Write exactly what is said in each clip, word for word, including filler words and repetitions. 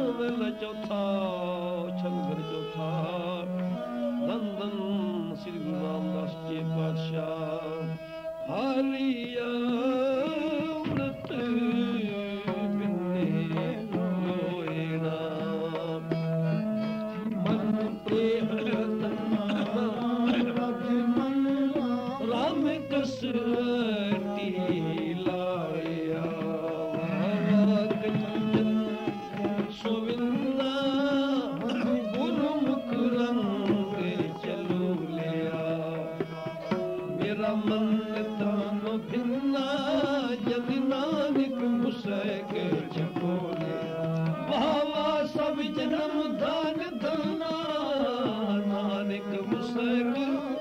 वेला चौथा छंगर चौथा धन धन श्री गुरु रामदास जी पातशाह हारिया अमृत बिने लोएना मन प्रेम राम कसरती लाया सोविंदा गुरुमुख रंग चलो लिया मेरा मन तन भिन्ना जग नानक मुसैक जपो लिया वाह वाह सब जन्म दान धना नानक मुसैक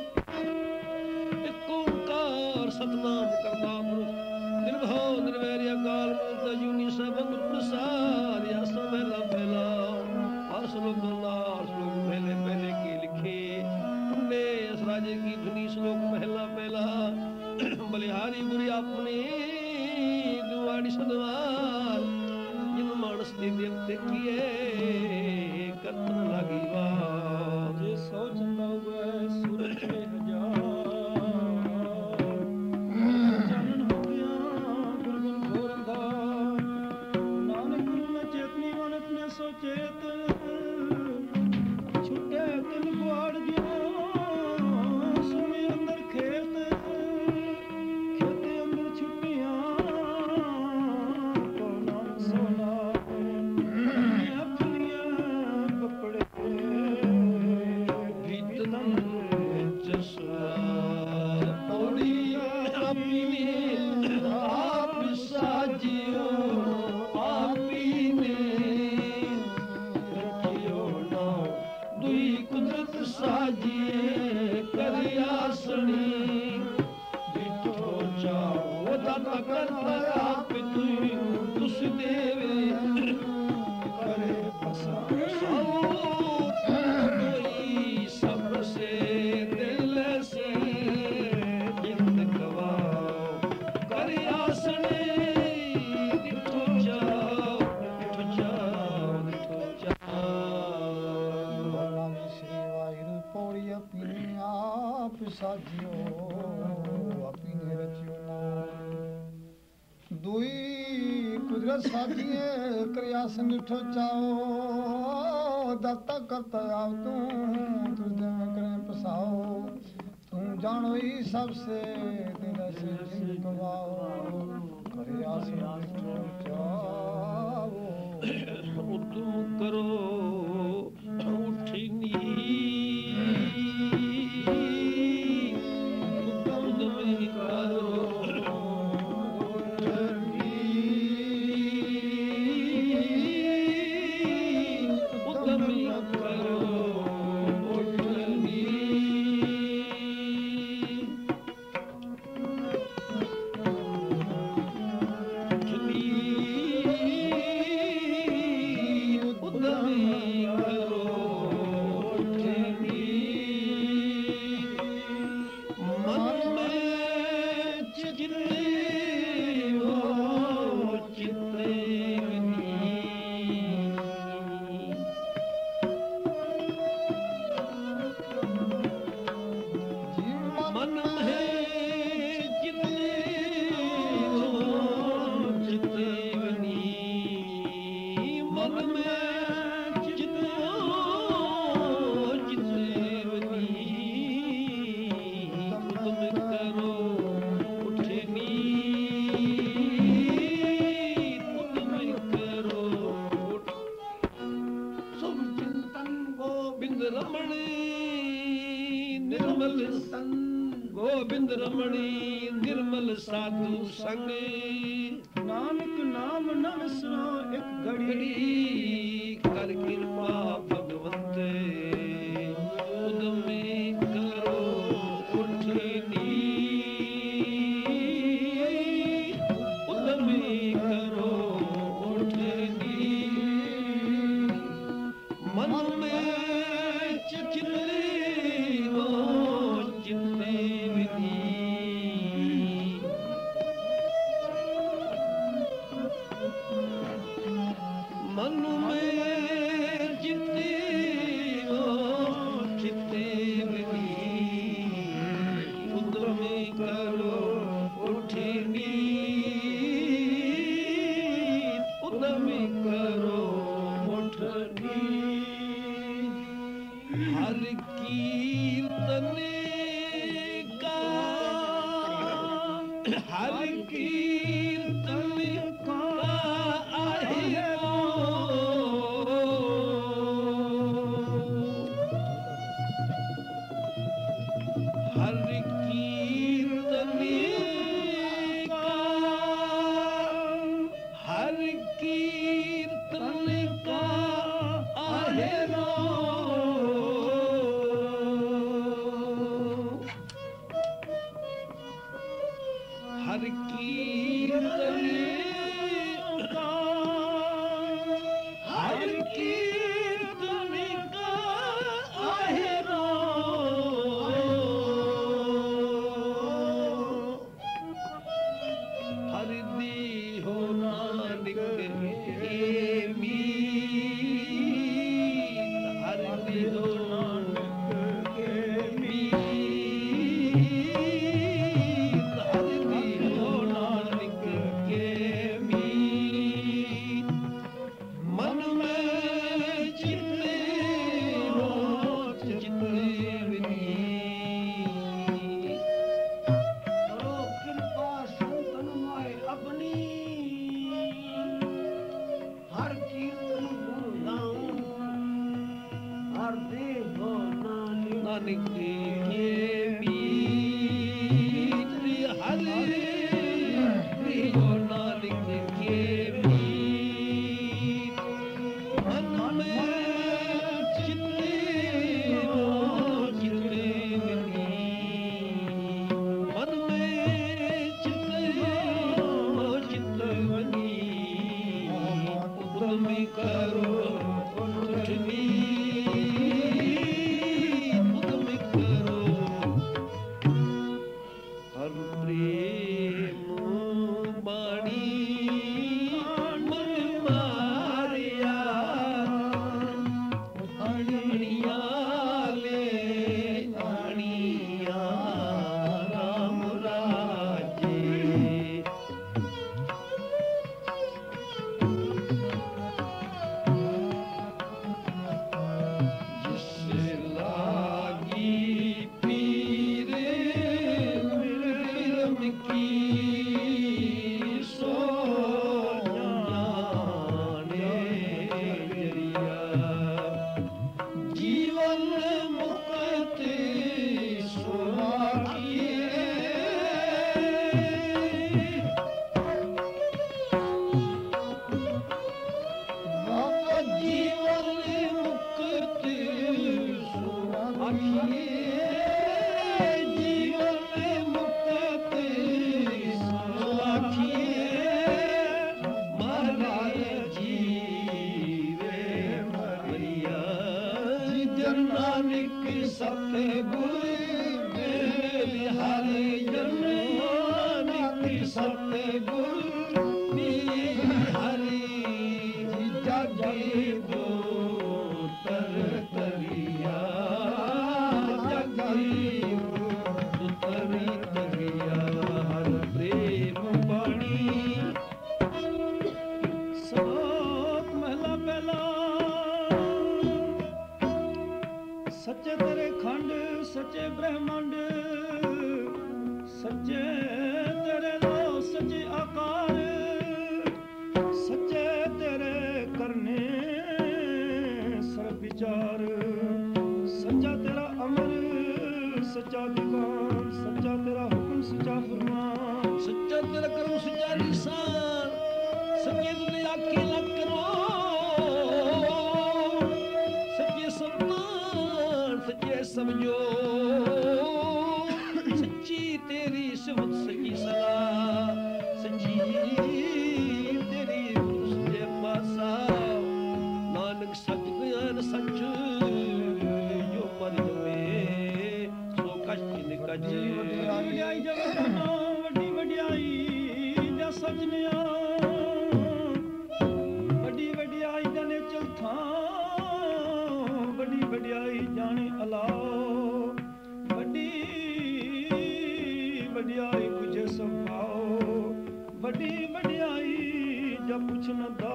सतनाम करता निर्भव निर्वैर अकाल मूर्त अजूनी सबंग प्रसार या समेला फैला हर श्लोक हर श्लोक पहले पहले की लिखे तुमने इस राजे की धुनी श्लोक पहला पहला बलिहारी बुरी अपने दुआड़ी सदवार जिन मानस ने देवते किए करतन लगी बात जे सोच न हुए सूरज में हजार चेत छुटे तिन गुआड़ गया सुने अंदर खेत खेते अंदर छुट्टियां तो नाम सोना अपनिया कपड़े भीतन चश्मा पौड़ी अपनी आप साजियो आपी ने कुदरत साजिए करियासनी बिठो चाहो दाता करता आप तू तुस देवे करे फसा कोई सब से दिल से जिंद गवाओ करियासनी बिठो चाहो बिठो चाहो बिठो चाहो अपनी आप साजियो अपनी रचियो दुई कुदरत साजिए क्रियासन डिठो चाओ दाता करता आओ तू तुझे में करें पसाओ तुम जानो ही सबसे तेरा से जिंद गवाओ क्रियासन डिठो चाओ तुम करो उठनी गोविंद रमणी निर्मल साधु संग नानक नाम न विसरो एक घड़ी कर कृपा भगवंत उदमी करो उठनी उदमी करो उठनी मन में चितली हो चितली मन में चित्ते ओ चित्ते उद्यम करो उठनी उद्यम करो उठनी हर कीर्तन का हर कीर्तन का आहे हर कीर्तन का हर कीर्तन का आहे हर कीर्तन का हर कीर्तन का आहे हर दी हो नानक के मीत हर दी हो नानक के मीत हर दी हो नानक के मीत मन में चित्ते हो चित्ते विनीत करो कृपा संतन माय अपनी हर कीर्तन गुण गाऊं हर देहो नानक नानक के मीत हर हो नानक के मीत मन में चित्ते हो चित्ते विनीत मन में चित्ते हो चित्ते विनीत उद्यम करो उठनी उद्यम करो हर प्रेम बाणी मन मारिया अणिया ले अणिया राम राजे जिस लागी पीरे मिरम की सो जाने जरिया जीवन मुक्त सुराखिए बाबा जीवन मुक्त सुराखिए जीवन मुक्त सुराखिए महाराज जीवे मरिया जन नानक सतगुर हरे जन नानक सतगुर हरि जगे दो तर तरिया जगे दो तरी तरिया हर प्रेम बाणी श्लोक महला पहला सच्चे तेरे खंड सच्चे ब्रह्मांड सच्चे तेरे लो सच्चे आकार सच्चे तेरे करने सर्व विचार सच्चा तेरा अमर सच्चा दीवान सच्चा तेरा हुक्म सच्चा फरमान सच्चा तेरा कर्म सच्चा निशान सच्चे तुझे अकेला करो सच्चे संतान सच्चे समझो सच्ची तेरी सिफत सच्ची सलाह सच्ची तेरी सच्चे पासा नानक सच ज्ञान सच जो मर जमे सो कष्ट निकज वडियाई जगत नाम वड्डी वडियाई जा सजनिया वड्डी वडियाई दा ने चौथा ਵਡਿਆਈ ਜਾਣੇ ਅਲਾਓ ਵੱਡੀ ਵਡਿਆਈ ਬੁਝੇ ਸੁਭਾਓ ਵੱਡੀ ਵਡਿਆਈ ਜਾਂ ਪੁੱਛ ਨਾ ਦਾ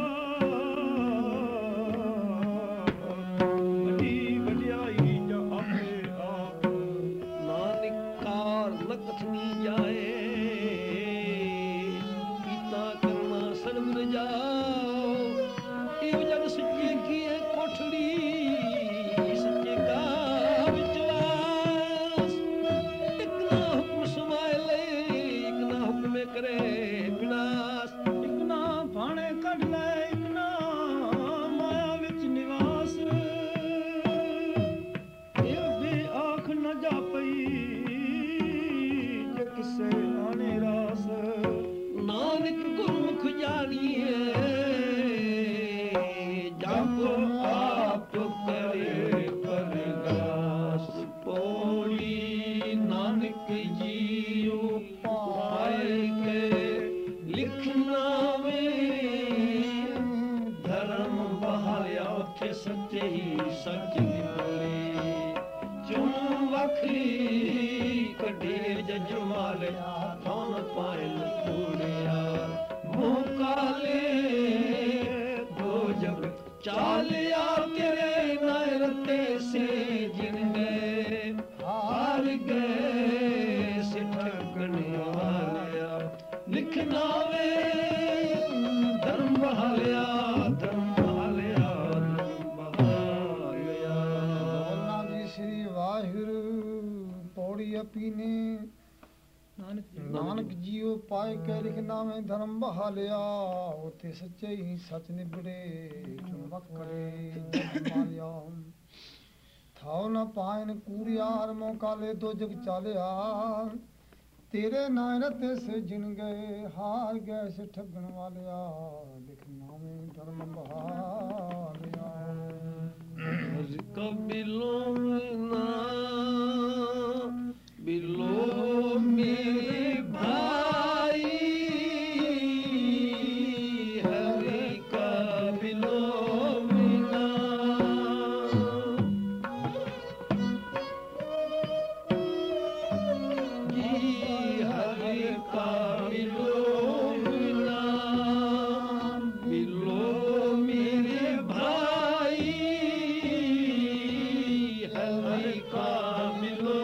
ਵੱਡੀ ਵਡਿਆਈ ਜਾਂ ਆਪੇ ਆਪ ਨਾਨਕ ਕਾਰ ਨ ਕਥਨੀ ਜਾਏ ਕੀਤਾ ਕਰਨਾ ਸਰਬ ਜਾਓ ਇਹ ਜਗ ਸੱਚੇ ਕੀ ਹੈ ਕੋਠੜੀ ਸੱਚੇ ਕਾ ਵਿਚਵਾਸ ਇੱਕ ਨਾ ਹੁਕਮ ਸਮਾਏ ਲੈ ਇੱਕ ਨਾ ਹੁਕਮ ਕਰੇ ਵਿਨਾਸ਼ ਇੱਕ ਨਾ ਭਾਣੇ ਕੱਢ ਲੈ ਇੱਕ ਨਾ ਮਾਇਆ ਵਿੱਚ ਨਿਵਾਸ ਇਹ ਵੀ ਆਖ ਨਾ ਜਾਪਈ ਜੇ ਕਿਸੇ ਆਣੇ ਰਾਸ ਨਾਨਕ ਗੁਰਮੁਖ ਜਾਣੀਏ ਜਪ ਆਪ ਕਰੇ ਪਰਗਾਸ ਪੌੜੀ ਨਾਨਕ ਜੀਉ ਪਾਏ ਕੇ ਲਿਖਣਾ ਵੇ ਧਰਮ ਬਹਾਲਿਆ ਉੱਥੇ ਸੱਚੇ ਹੀ ਸੱਚ ਨਿਕਲੇ ਚੁਣ ਵਖਰੀ ਕੱਢੇ ਜਜ ਮਾਲਿਆ ਥੋਨ ਪਾਇਲ ਪੂੜਿਆ ਮੂੰਹ ਕਾਲੇ ਦੋ ਜਗ ਚਾਲਿਆ ਤੇਰੇ ਨਾਇਰ ਤੇ ਸੇ ਜਿਨ ਗਏ ਹਾਰ ਗਏ ਸਿੱਠਕਣ ਵਾਲਿਆ ਲਿਖਣਾ ਵੇ ਧਰਮ ਬਹਾਲਿਆ ਧਰਮ ਬਹਾਲਿਆ ਧਰਮ ਬਹਾਲਿਆ ਬੋਲਣਾ ਦੀ ਸ੍ਰੀ ਵਾਹਿਗੁਰੂ ਪੌੜੀ ਆਪੀਨੇ ਨਾਨਕ ਜੀਓ ਪਾਏ ਕੇ ਲਿਖਣਾ ਮੈਂ ਧਰਮ ਬਹਾਲਿਆ ਉਥੇ ਸੱਚੇ ਹੀ ਸੱਚ ਨਿਬੜੇ ਚੁਣ ਵਕਰੇ ਮਾਲਿਆ ਥਾਉ ਨਾ ਪਾਇਨ ਕੂੜਿਆਰ ਮੋਕਾਲੇ ਦੋ ਜਗ ਚਾਲਿਆ ਤੇਰੇ ਨਾਇਰ ਤੇ ਸੇ ਜਿਨ ਗਏ ਹਾਰ ਗਏ ਸੇ ਠੱਗਣ ਵਾਲਿਆ ਲਿਖਣਾ ਮੈਂ ਧਰਮ ਬਹਾਲਿਆ ਕਬਿਲੋਂ ਨਾ ਬਿਲੋ ਮੇਰੇ ਭਾਈ ਹਰੀ ਕਬਿਲੋਂ ਨਾ ਜੀ ਹਰੀ ਕਬਿਲੋਂ ਨਾ ਬਿਲੋ ਮੇਰੇ ਭਾਈ ਹਰੀ ਕਬਿਲੋਂ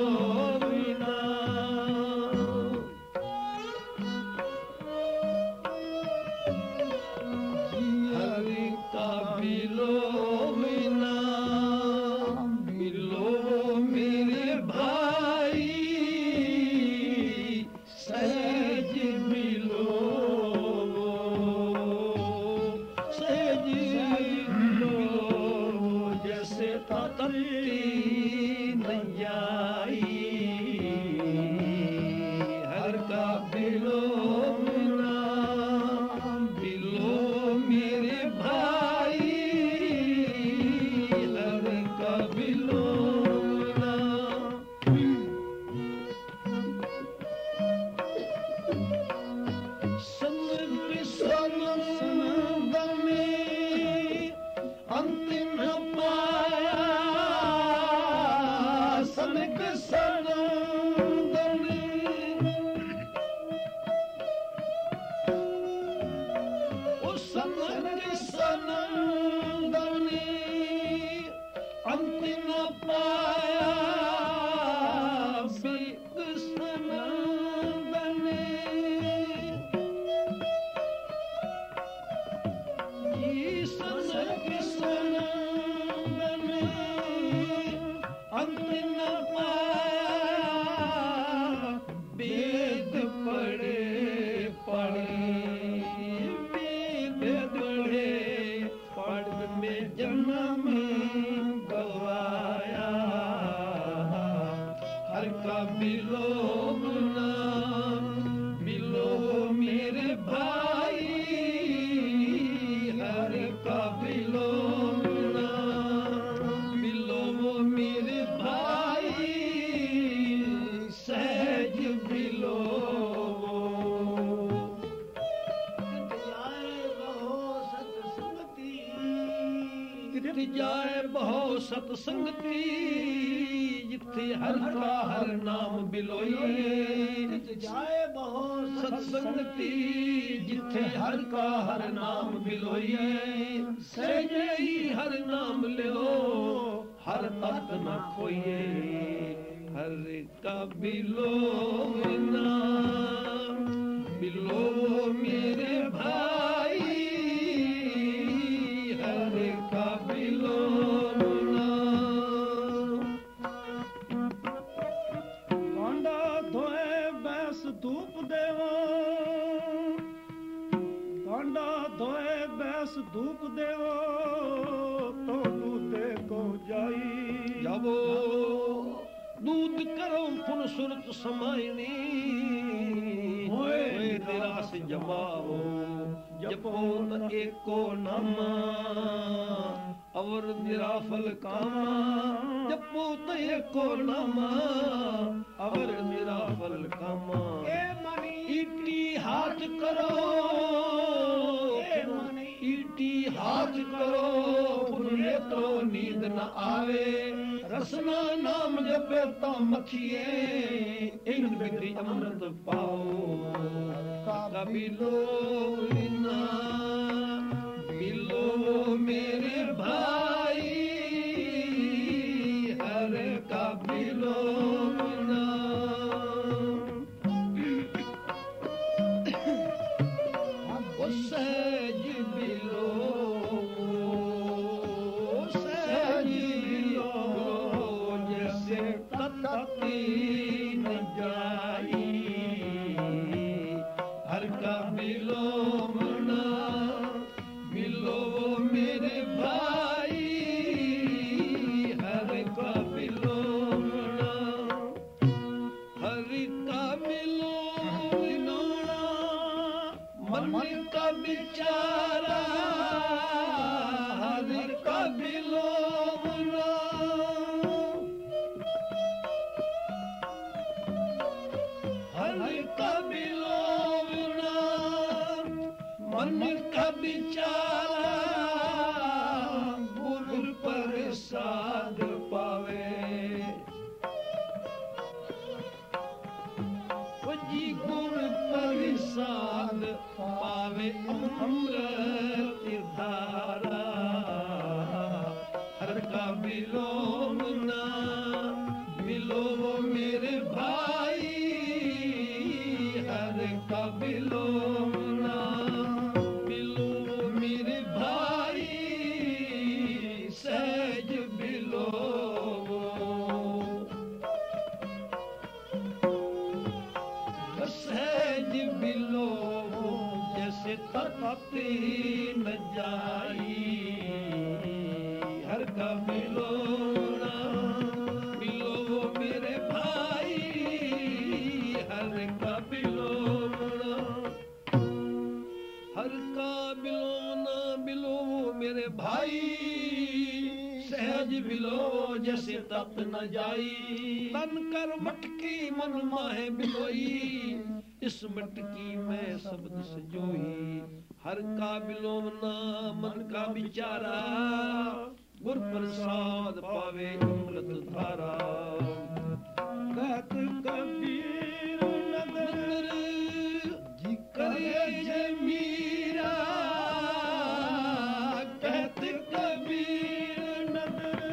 ਜਿੱਥੇ ਜਾਏ ਬਹੁ ਸਤ ਸੰਗਤੀ ਜਿੱਥੇ ਹਰ ਕਾ ਹਰ ਨਾਮ ਬਿਲੋਈਏ ਜਿੱਥੇ ਜਾਏ ਬਹੁ ਸਤ ਸੰਗਤੀ ਜਿੱਥੇ ਹਰ ਕਾ ਹਰ ਨਾਮ ਬਿਲੋਈਏ ਸਹਿਜੇ ਹੀ ਹਰ ਨਾਮ ਲਿਓ ਹਰ ਤਤ ਨ ਖੋਈਏ ਹਰ ਕਾ ਬਿਲੋਵ ਨਾ ਬਿਲੋਵ ਮੇਰੇ ਭਾਈ ਹਰ ਕਾ ਬਿਲੋਵ ਨਾ ਕਾਂਡਾ ਧੋਏ ਬੈਸ ਧੂਪ ਦੇਵੋ ਕਾਂਡਾ ਧੋਏ ਬੈਸ ਧੂਪ ਦੇਵੋ ਤੋਨੂ ਤੇ ਕੋ ਜਾਈ ਜਾਵੋ दूध करो फुन सुरत समायनी होए निराश जमाओ जपो न एको नामा अवर निराफल कामा जपो त एको नामा अवर निराफल कामा ए मनी ईटी हाथ करो ए मनी ईटी हाथ करो पुण्य तो नींद न आवे रसना नाम जपे ता मखिए इन बिगड़ी अमृत पाओ कबिलो ना बिलो मेरे भाई हर कबिलो ना वो सहज बिलो तती न जाई हर का बिलोम ना बिलो मेरे भाई हर का बिलोम ना हर का बिलोम ना मन का बिचारा हर का बिलोम ना मन का बिचारा गुर प्रसाद पावे जी गुर प्रसाद पावे अमृत धारा हर का बिलोम ना बिलो मेरे भाई हर का बिलोम ना तपती न जाई हर का बिलोना बिलो मेरे भाई हर का बिलोना हर का बिलोना बिलो मेरे भाई सहज बिलो जैसे तप न जाई तन कर मटकी मन माहे बिलोई इस मटकी में शब्द सजोई हर का बिलोमना मन का बिचारा गुर प्रसाद पावे अमृत धारा कहत कबीर नगर जी करे जे मीरा कहत कबीर नगर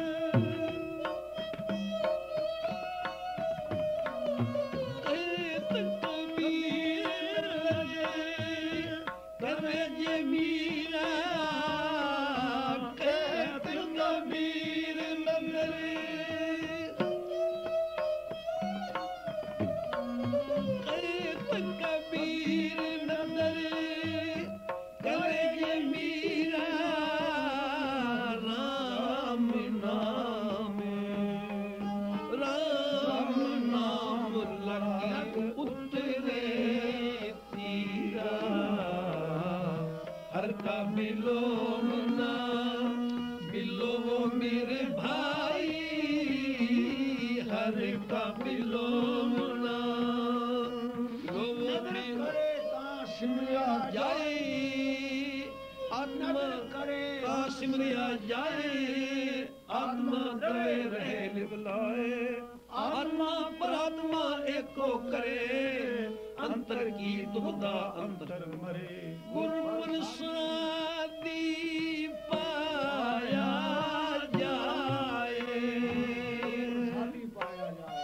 सिमरिया जाए आत्मा दवे रहे निवलाए आत्मा परात्मा एको करे अंतर की दुबदा अंतर मरे गुरु प्रसादी पाया जाए साली पाया जाए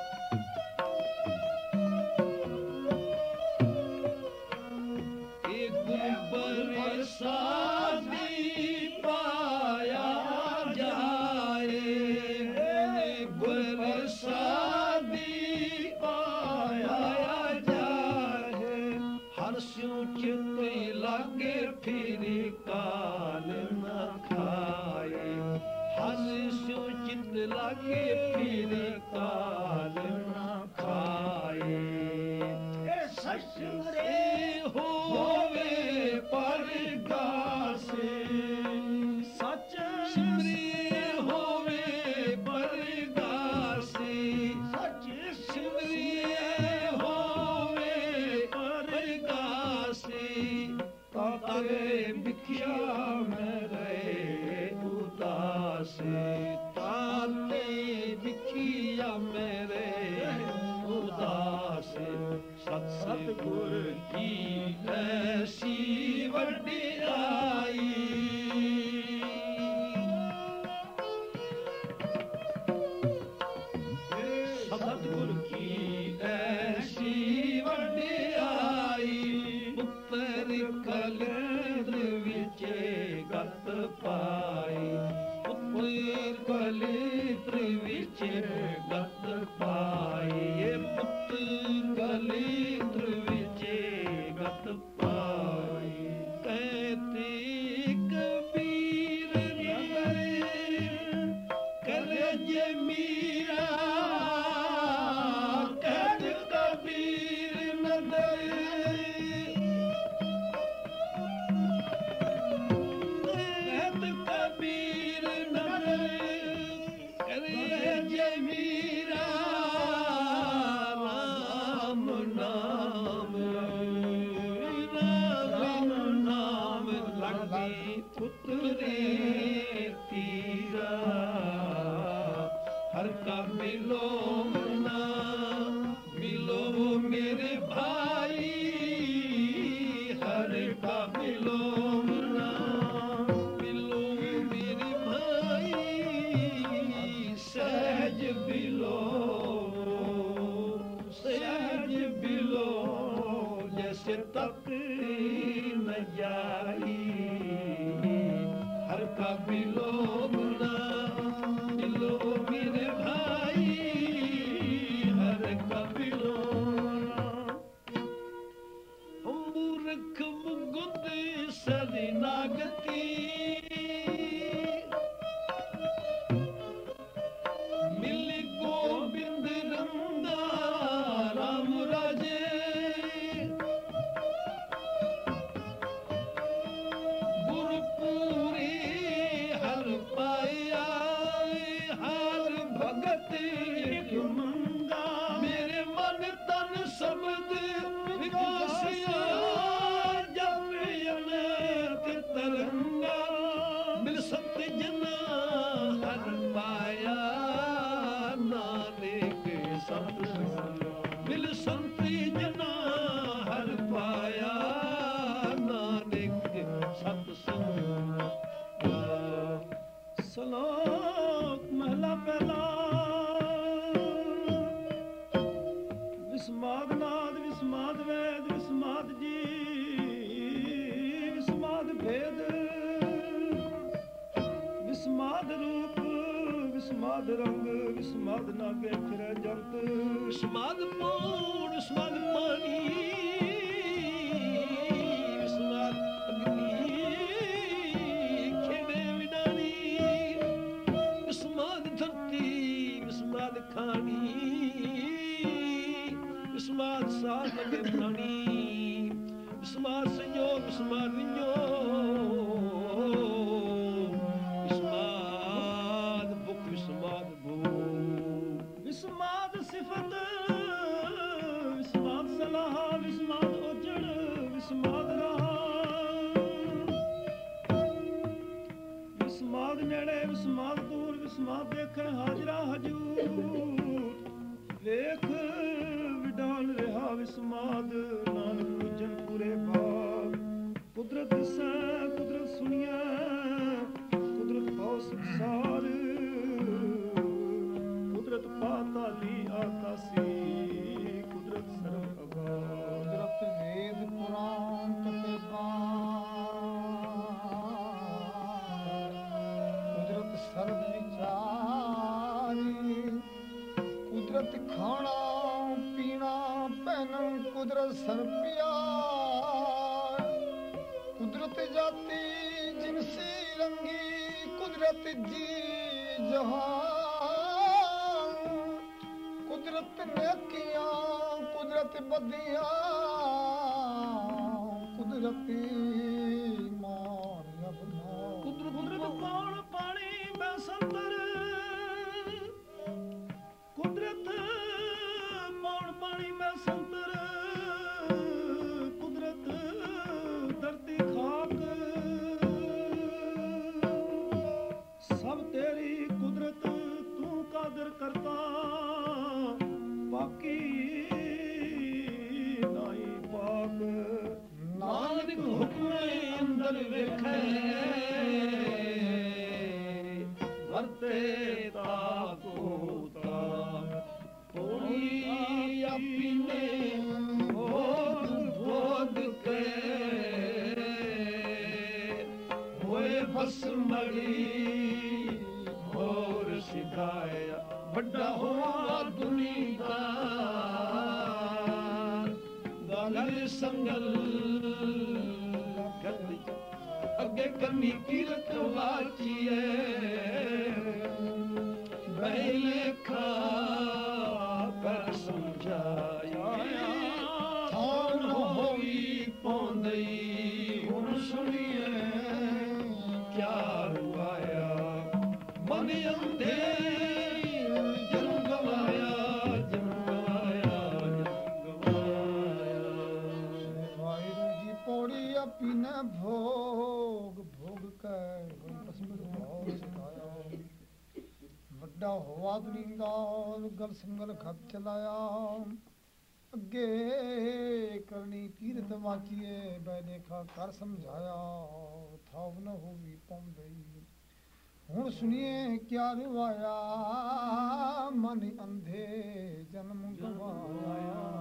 एक गुरु प्रसादी पाया जाए गुरु प्रसादी पाया जाए हर स्यों चित लागे फिर काल न खाए हर स्यों चित लागे फिर काल न खाए ससुरे होवे पर गासे सच सिमरे होवे पर गासे सच सिमरे होवे पर गासे ताते बिखिया में रहे उदास ताते बिखिया में रहे उदास सतगुर की ऐसी वडियाई सतगुर की ऐसी वडियाई पुत्र कलेंद्र विचे गत पाई पुत्र कलेंद्र विचे गत पाई ये पुत्र कलेंद्र विचे गत पाई कहते कबीर करे जे मीरा कहते कबीर नदर कहते कबीर नदर करे जे मीरा राम नाम राम नाम लगी पुत्रे तीरा हर का मिलो ना मिलो मेरे भाई हर का मिलो ना मिलो मेरे भाई सहज बिलो सहज बिलो जैसे तक न जाई हर का बिलो ना मिलो मेरे भाई हर का बिलो मूर्ख मुगुद सदी नागती मिल गोबिंद रंगा राम राजे गुरपुरी हर पाया हर भगत मंगा मेरे मन तन शब्द विकासिया जब अनंत तरंगा मिल सत्य जना हर पाया नानक सत्संग मिल संति जना हर पाया नानक सत्संग सलोक महला पहला विस्माद नाद विस्माद वेद विस्माद जी विस्माद भेद विस्माद रूप विस्माद रंग विस्माद नागे फिर जंत विस्माद मोड़ विस्माद पानी विस्माद अग्नि खेड़े विडानी विस्माद धरती विस्माद खानी विस्माद साथ लगे प्राणी विस्माद संयोग विस्माद विंयोग विस्माद भूख विस्माद भूख विस्माद सिफत विस्माद सलाह विस्माद ਵਿਸਮਾਦ ਦੂਰ ਵਿਸਮਾਦ ਦੇਖੇ ਹਾਜ਼ਰਾ ਹਜੂਰ ਵੇਖ ਵਿਡਾਲ ਰਿਹਾ ਵਿਸਮਾਦ ਨਾਨਕ ਪੁੱਜਣ ਪੂਰੇ ਭਾਗ ਕੁਦਰਤ ਸੈ ਕੁਦਰਤ ਸੁਣੀਐ ਕੁਦਰਤ ਪਾਉ ਸੰਸਾਰ ਕੁਦਰਤ ਪਾਤਾਲੀ ਆਕਾਸੀ ਕੁਦਰਤ ਸਰਬ ਅਗਾਧ ਕੁਦਰਤ ਵੇਦ ਪੁਰਾਣ ਕਤੇਬਾਂ ਕੁਦਰਤ ਸਰਬ ਵਿਚਾਰੀ ਕੁਦਰਤ ਖਾਣਾ ਪੀਣਾ ਪਹਿਨਣ ਕੁਦਰਤ ਸਰਬ ਪਿਆਰ ਕੁਦਰਤ ਜਾਤੀ ਜਿਨਸੀ ਰੰਗੀ ਕੁਦਰਤ ਜੀ ਜਹਾਨ ਕੁਦਰਤ ਨੇਕੀਆਂ ਕੁਦਰਤ ਬਦੀਆਂ ਕੁਦਰਤੀ ਮਾਰੀਆਂ ਬਨਾ ਕੁਦਰਤ ਕੁਦਰਤ ਕੌਣ ਪਾਣੀ ਮੈਂ ਸੰਤਰ ਕੁਦਰਤ ਕੌਣ ਪਾਣੀ ਮੈਂ ਸੰਤਰ ਕੁਦਰਤ ਧਰਤੀ ਖਾਕ ਸਭ ਤੇਰੀ ਕੁਦਰਤ ਤੂੰ ਕਾਦਰ ਕਰਤਾ ਬਾਕੀ ਨਾਈ ਪਾਕ ਨਾਨਕ ਹੁਕਮੇ ਅੰਦਰ ਵੇਖੇ ਵਰਤੇ ਤਾਕੋ ਤਾ ਪੂਰੀ ਆਪੀਨੇ ਭੋਗ ਭੋਗ ਕੇ ਹੋਏ ਬਸ ਮੜੀ ਹੋਰ ਸਿਖਾਇਆ ਵੱਡਾ ਹੋਆ ਦੁਨੀਆ ਗੱਲ ਸੰਗਲ ਅੱਗੇ ਕਰਨੀ ਕੀਰਤ ਵਾਚੀਏ ਬੈਲੇਖਾ ਕਰ ਸਮਝਾਇਆ ਥਾਨ ਹੋਈ ਪੌਂਦਈ ਹੁਣ ਸੁਣੀਏ ਕਿਆ ਰੁਆਇਆ ਮਨ ਅੰਧੇ ਜਨਮ ਗਵਾਇਆ ਜਨਮ ਗਵਾਇਆ ਜਨਮ ਗਵਾਇਆ ਵਾਹਿਗੁਰੂ ਜੀ ਪੌੜੀ ਆਪੀ ਨਾ ਭੋਗ ਭੋਗ ਕੇ ਕਸਮਤ ਭਾਉ ਸਿਖਾਇਆ ਵੱਡਾ ਹੋਆ ਦੁਨੀਆ ਗਲ ਸੰਗਲ ਖੱਪ ਚਲਾਇਆ ਅੱਗੇ ਕਰਨੀ ਕੀਰਤ ਵਾਚੀਏ ਬੈ ਦੇਖਾ ਕਰ ਸਮਝਾਇਆ ਥਾਵ ਨ ਹੋਵੀ ਪੌਂਦਈ ਹੁਣ ਸੁਣੀਏ ਕਿਆ ਰਵਾਇਆ ਮਨ ਅੰਧੇ ਜਨਮ ਗਵਾਇਆ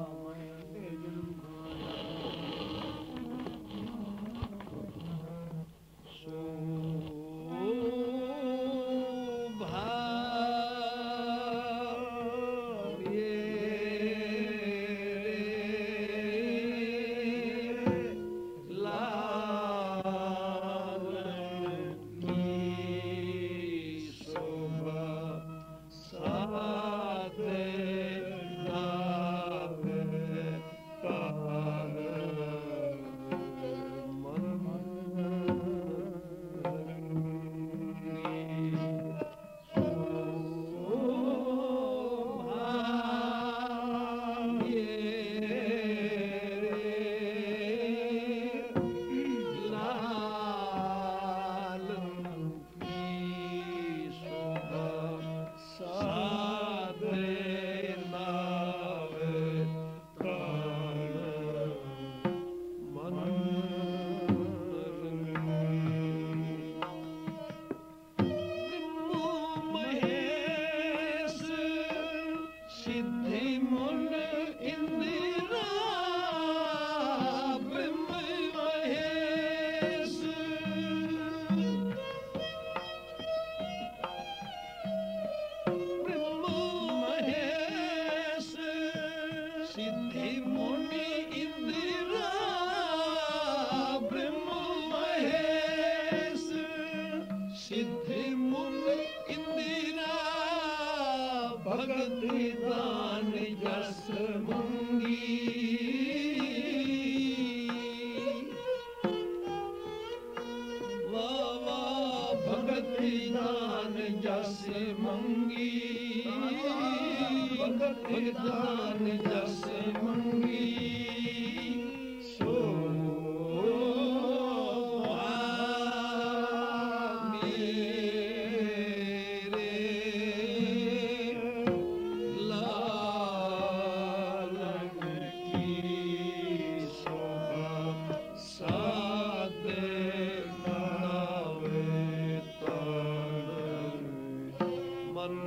ਮਨ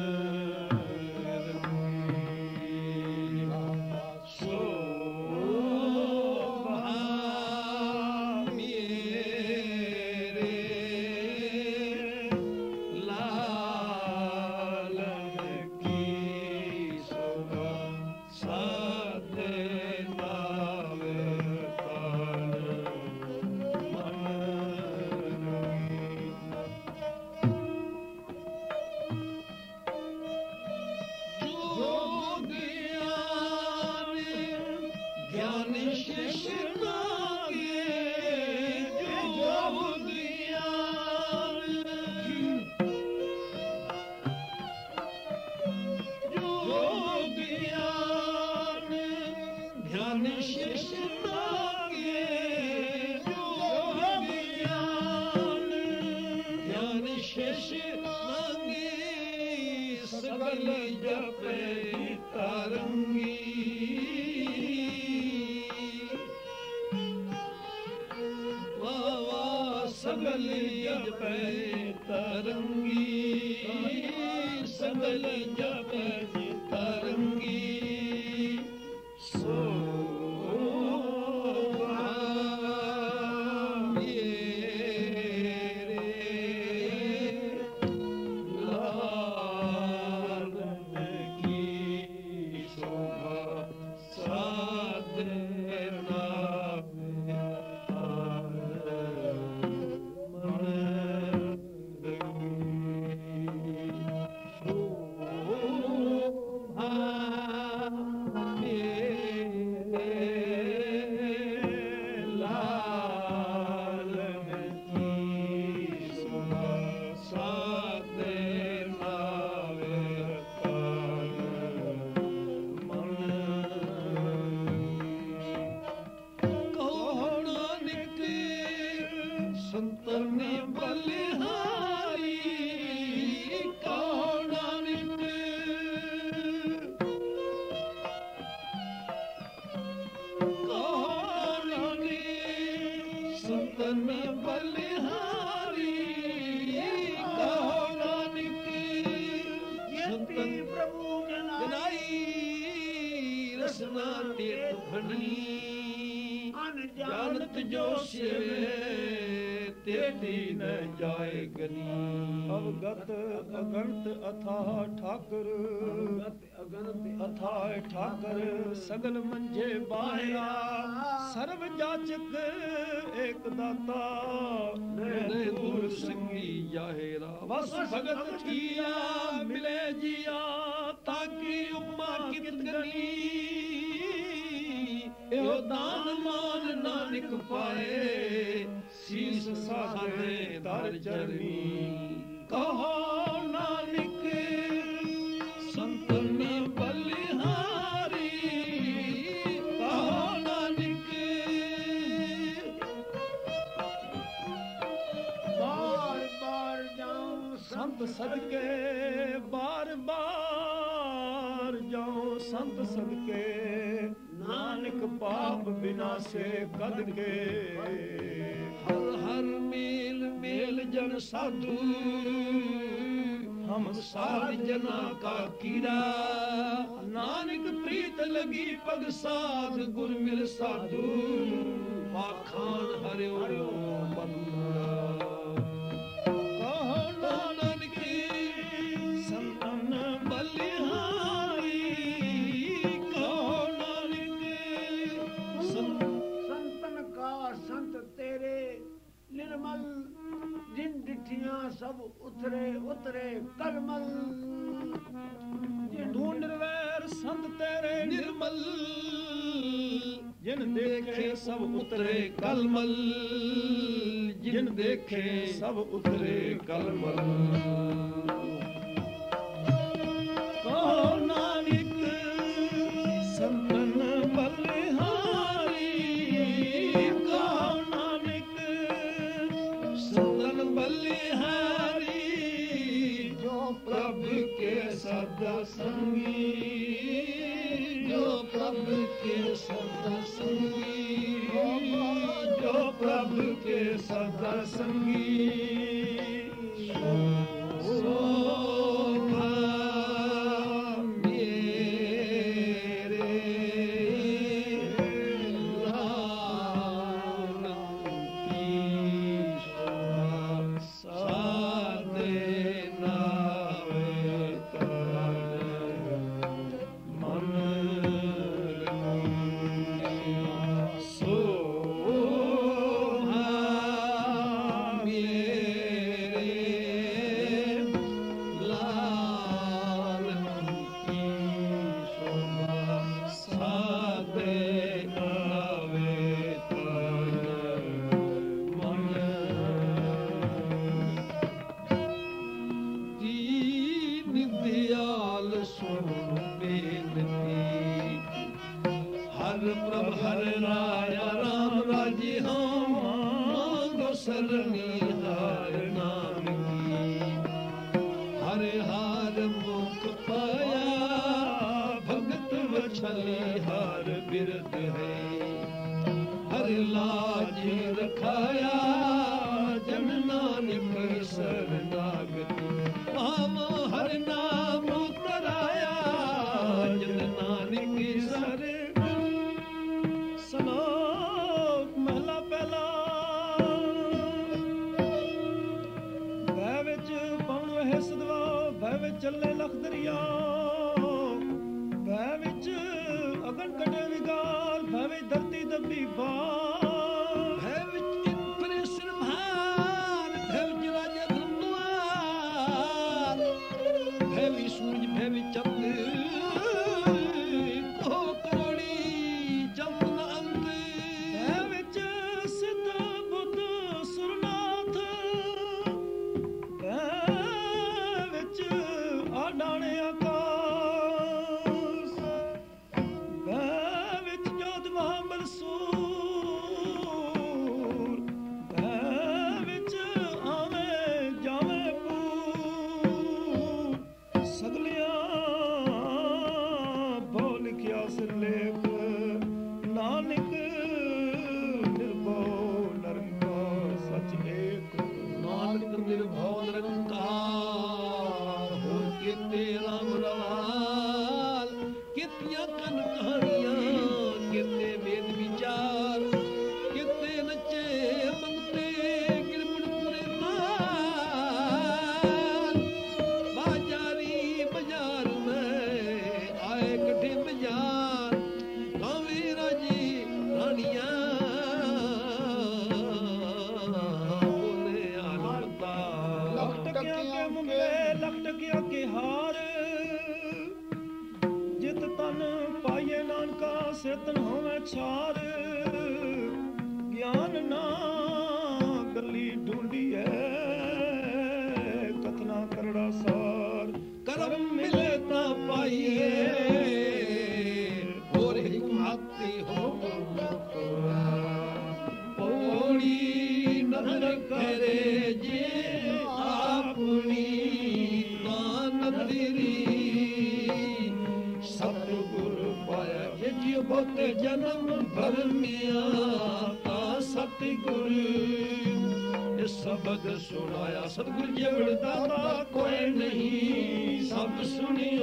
ਅਵਗਤ ਅਗੰਤ ਅਥਾਹ ਠਾਕਰ ਅਗੰਤ ਅਥਾਹ ਠਾਕਰ ਸਗਲ ਮੰਝੇ ਬਾਹਿਆ ਸਰਬ ਜਾਚਕ ਏਕ ਦਾਤਾ ਨੇ ਦੂਰ ਸੰਗੀ ਜਾਹਿਰਾ ਬਸ ਭਗਤ ਕੀਆ ਮਿਲੇ ਜੀਆ ਤਾਕੀ ਉਮਾ ਕਿਤ ਗਨੀ ਇਹੋ ਦਾਨ ਮਾਨ ਨਾਨਕ ਪਾਏ ਸੀਸ ਸਾਧੇ ਦਰ ਚਰਨੀ ਕਹੋ ਨਾਨਕ ਸੰਤਨ ਬਲਿਹਾਰੀ ਕਹੋ ਨਾਨਕ ਬਾਰ ਬਾਰ ਜਾਉ ਸੰਤ ਸਦਕੇ ਬਾਰ ਬਾਰ ਜਾਉ ਸੰਤ ਸਦਕੇ ਨਾਨਕ ਪਾਪ ਬਿਨਾਸੇ ਕਦ ਕੇ ਹਰ ਹਰ ਮੇਲ ਮੇਲ ਜਨ ਸਾਧੂ ਹਮ ਸਾਧ ਜਨਾ ਕਾ ਕੀੜਾ ਨਾਨਕ ਪ੍ਰੀਤ ਲਗੀ ਪਗ ਸਾਧ ਗੁਰ ਮਿਲ ਸਾਧੂ ਪਾਖਾਨ ਹਰਿਓ ਬੰਦਾ ਕਹੋ ਨਾਨਕ ਸੰਤਨ ਬਲਿਹਾਰੀ ਕਹੋ ਨਾਨਕ ਸੰਤਨ ਕਾ ਸੰਤ ਤੇਰੇ ਨਿਰਮਲ ਜਿਨ ਡਿਠੀਆਂ ਸਭ ਉਤਰੇ ਉਤਰੇ ਕਲਮਲ ਤੂੰ ਨਿਰਵੈਰ ਸੰਤ ਤੇਰੇ ਨਿਰਮਲ ਜਿਨ ਦੇਖੇ ਸਭ ਉਤਰੇ ਕਲਮਲ ਜਿਨ ਦੇਖੇ ਸਭ ਉਤਰੇ ਕਲਮਲ ਕਹੋ ਨਾਨਕ ਸੰਤਨ ਬਲਿਹਾਰੀ ਕਹੋ ਨਾਨਕ ਸੰਤਨ ਬਲਿਹਾਰੀ ਜੋ ਪ੍ਰਭ ਕੇ ਸਦਾ ਸੰਗੀ ਜੋ ਪ੍ਰਭ ਕੇ ਸਦਾ ਸੰਗੀ ਜੋ ਪ੍ਰਭ ਕੇ ਸਦਾ ਸੰਗੀ ਸੋ प्रभ हर राया राम राजी हम मांगो सरनी हार नाम की हरे हार मुख पाया भगत वछली हार बिरद है हर लाज रखाया जन नानक शरणागति हम हर नाम तराया जन नानक सर ਸਲੋਕ ਮਹਲਾ ਪਹਿਲਾ ਬਹਿ ਵਿੱਚ ਪਉਣ ਵਹਿ ਸਦਵਾ ਬਹਿ ਵਿੱਚ ਚੱਲੇ ਲਖ ਦਰਿਆ ਬਹਿ ਵਿੱਚ ਅਗਨ ਕੱਢੇ ਵਿਗਾਲ ਬਹਿ ਵਿੱਚ ਧਰਤੀ ਦੱਬੀ ਬਾਲ है विच इंद्र सिरभार है विच राजा धनुआर है वि सूरज है वि चंद्र को करोड़ी चंद अंत ਬਹਿ ਵਿੱਚ ਸਿੱਧ ਬੁੱਧ ਸੁਰਨਾਥ ਬਹਿ ਵਿੱਚ ਆਡਾਣੇ ਆਕਾਸ ਬਹਿ ਵਿੱਚ ਜੋਤ ਮਹਾਬਲ ਸੂਰ ਬਹਿ ਵਿੱਚ ਆਵੇਂ ਜਾਵੇਂ ਪੂਰ ਸਗਲਿਆਂ ਬਹੁ ਲਿਖਿਆ ਸਿਰਲੇਖ ਨਾਨਕ ਨਿਰਭਉ ਨਿਰੰਕਾਰ ਸਚ ਏਕ नानक निर्भव निरंकार हो किते राम रवाल कितियां कन कहानियां किते वेद विचार किते नचे मंगते गिरमुड़पुरे ताल बाजारी बाजार में आए कठे बाजार गावे राजी रानियां बोले आनंदा ਲੱਖ ਟਕਿਆਂ ਕੇ ਮੁੰਡੇ ਲੱਖ ਟਕਿਆਂ ਕੇ ਹਾਰ ਜਿਤ ਤਨ ਪਾਈਏ ਨਾਨਕਾ ਸਿਰਤਨ ਹੋਵੇ ਛਾਰ ਗਿਆਨ ਨਾ ਗੱਲੀ ਢੂੰਡੀਐ ਕਥਨਾ ਕਰੜਾ ਸਾਰ करम मिले ता पाइए और हिकमती हो पौड़ी नजर करे जे अपनी तानदरी सतगुरु पाया ये जी बहुत जन्म भर मिया ता सतगुरु शब्द सुनाया सतगुरु जेवड़ दाता कोई नहीं सब सुनियो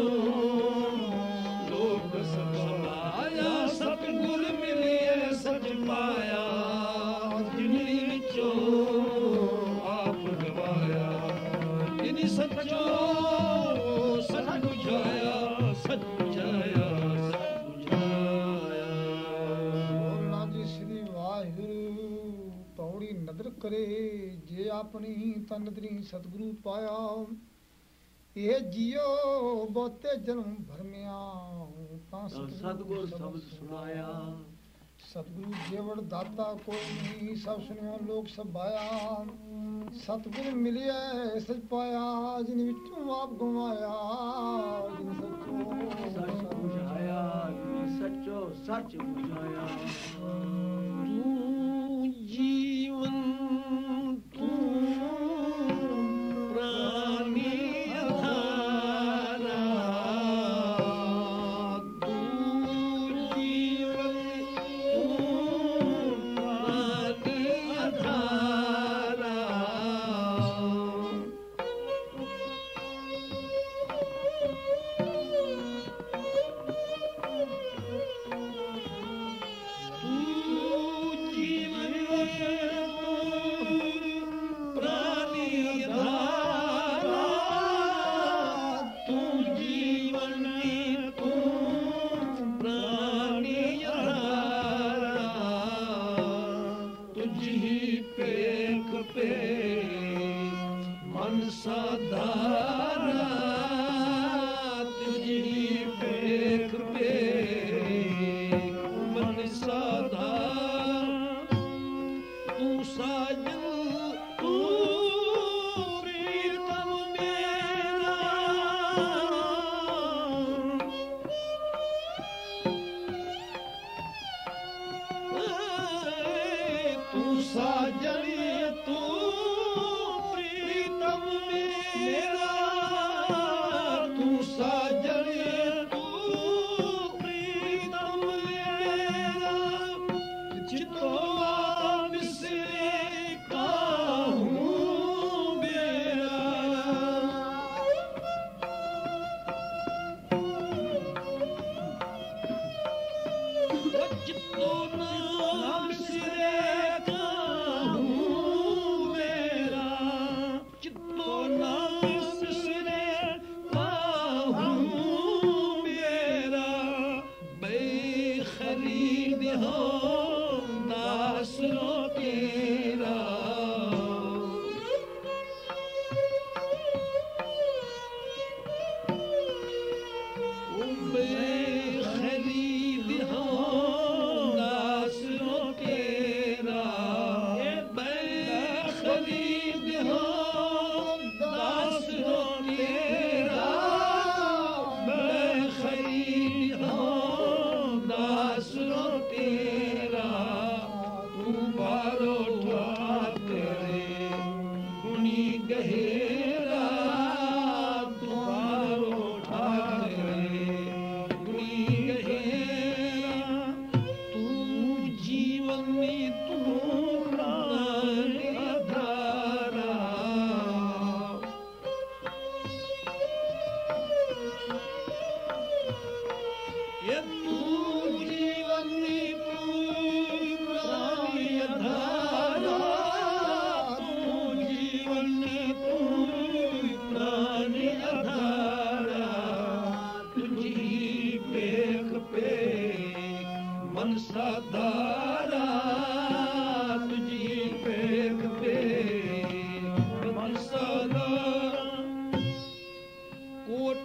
लोक सब समाया सतगुरु मिलिए सच पाया जिनी विचों आप गवाया जिनी सचो सच बुझाया सच बुझाया सच बुझाया ਬੋਲਣਾ ਜੀ ਸ੍ਰੀ ਵਾਹਿਗੁਰੂ ਪੌੜੀ ਨਦਰ ਕਰੇ ਜੇ ਆਪਣੀ ਤਨਦਰੀ ਸਤਿਗੁਰੂ ਪਾਇਆ ਇਹ ਜੀਓ ਬਹੁਤੇ ਜਨਮ ਭਰਮਿਆ ਤਾਂ ਸਤਿਗੁਰ ਸ਼ਬਦ ਸੁਣਾਇਆ ਸਤਿਗੁਰੂ ਜੇਵੜ ਦਾਤਾ ਕੋਈ ਨਹੀਂ ਸਭ ਸੁਣਿਓ ਲੋਕ ਸਭਾਇਆ ਸਤਿਗੁਰ ਮਿਲਿਆ ਸਚ ਪਾਇਆ ਜਿਨ ਵਿੱਚੋਂ ਆਪ ਗਵਾਇਆ ਜਿਨ ਸੱਚੋ ਸੱਚ ਬੁਝਾਇਆ ਸੱਚੋ ਸੱਚ ਬੁਝਾਇਆ ਤੂੰ ਜੀਵਨ ਤੂੰ ਪ੍ਰਾਨੀ ਅਧਾਰਾ ਤੂੰ ਜੀਵਨ ਤੂੰ ਪ੍ਰਾਨੀ ਅਧਾਰਾ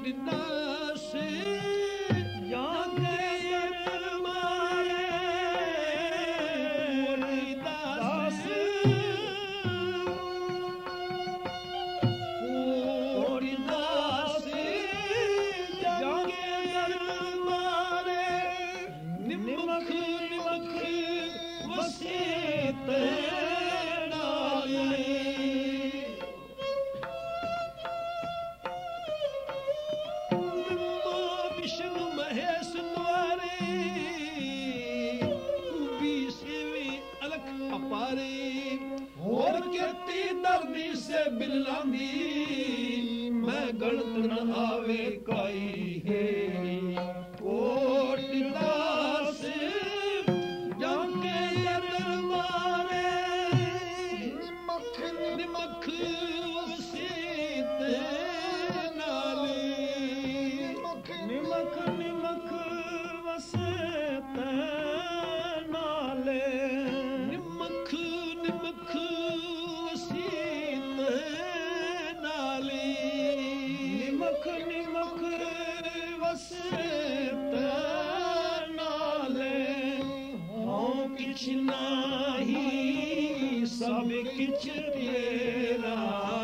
मैं गणत न आवे काई है कोट दास जाके दरबारे निमख निमख वसीत नाले निमख निमख वसीत नाले निमख निमख वसीत नाले निमख निमख वसीत नाले हों किछ नाही सब किछ तेरा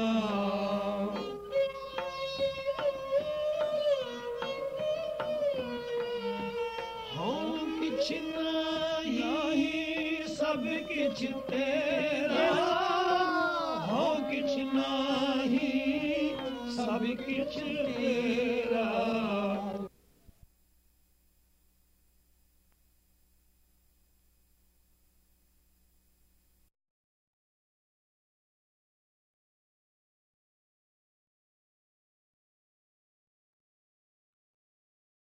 हों किछ नाही सब किछ तेरा हों किछ नाही सब किछ तेरा